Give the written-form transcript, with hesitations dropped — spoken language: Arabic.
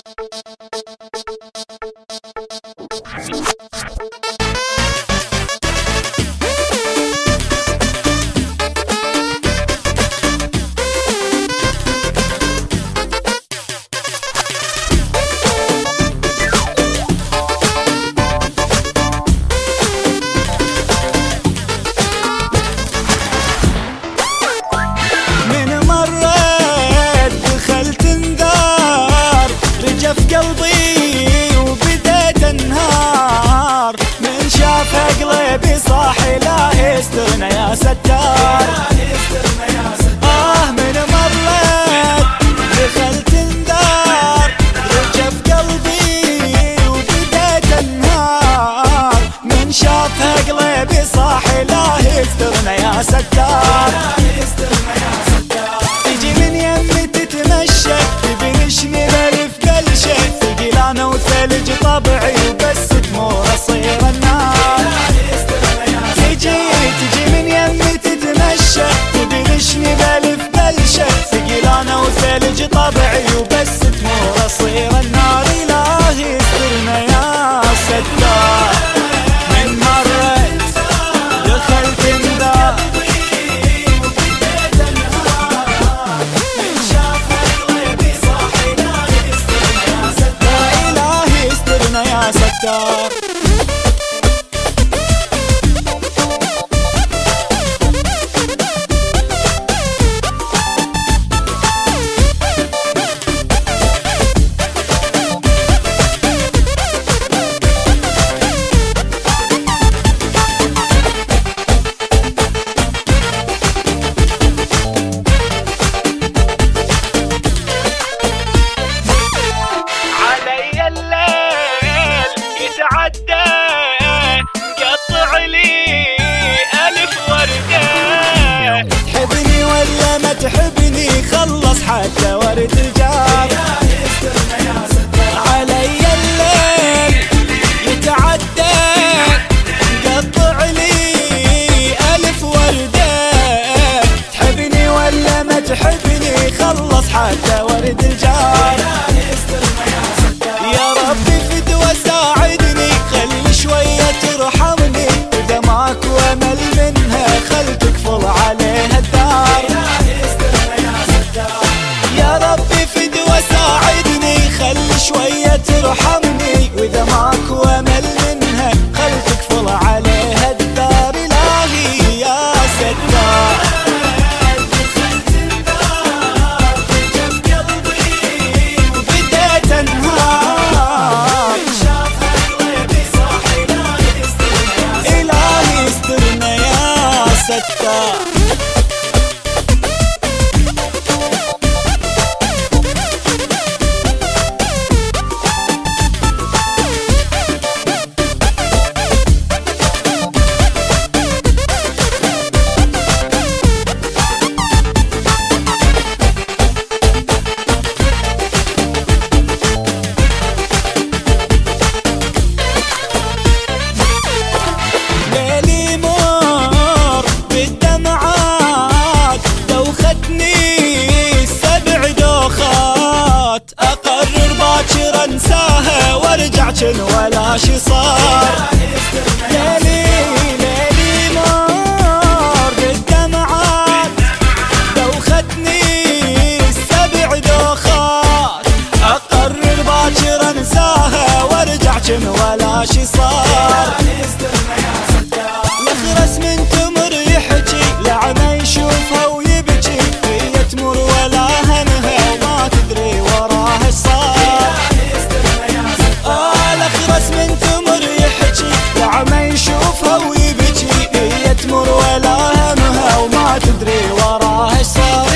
قلبي وبديت انهار من شاف قلبي صاحي لا يسترنا يا ستار. من مريت دخلت انذار رجف قلبي وبديت انهار من شاف قلبي صاحي لا يسترنا يا ستار. تجي من يمي تتمشى تبرشني بلف بلشة ثقيلانة وثلج طبعي وبس تمور اصير النار. تجي من يمي تتمشى تبرشني بلف بلشة ثقيلانة وثلج طبعي وبس تمور اصير النار. إلهي استرنا يا ستار من مرت دخلت انذار يا ستار. تحبني ولا ما تحبني خلص حتى ورد الجار. علي الليل يتعدى قطع لي ألف وردة. تحبني ولا ما تحبني خلص حتى ورد الجار. يا ربي فدوى ساعدني خلي شوية ترحمني إذا ماكو أمل منها خل تقفل عليها الدار. يا ربي فدوى ساعدني خلي شوية ترحمني وإذا ماكو أمل منها خل تقفل عليها الدار. إلهي يا ستار وبديت انهار إلهي استرنا يا ستار. أقرر باكر انساها وارجع كن ولا شي صار. ليلي مر بالدمعات دوختني السبع دوخات. أقرر باكر انساها وارجع كن ولا شي صار. نخرس من تمر يحكي لعنى يشوفها ويبكي هي تمر ولا همها وما تدري وراها ايش صار. الأخرس من تمر يحكي لعمى يشوفها ويبكي هي تمر ولا همها وما تدري وراها ايش صار.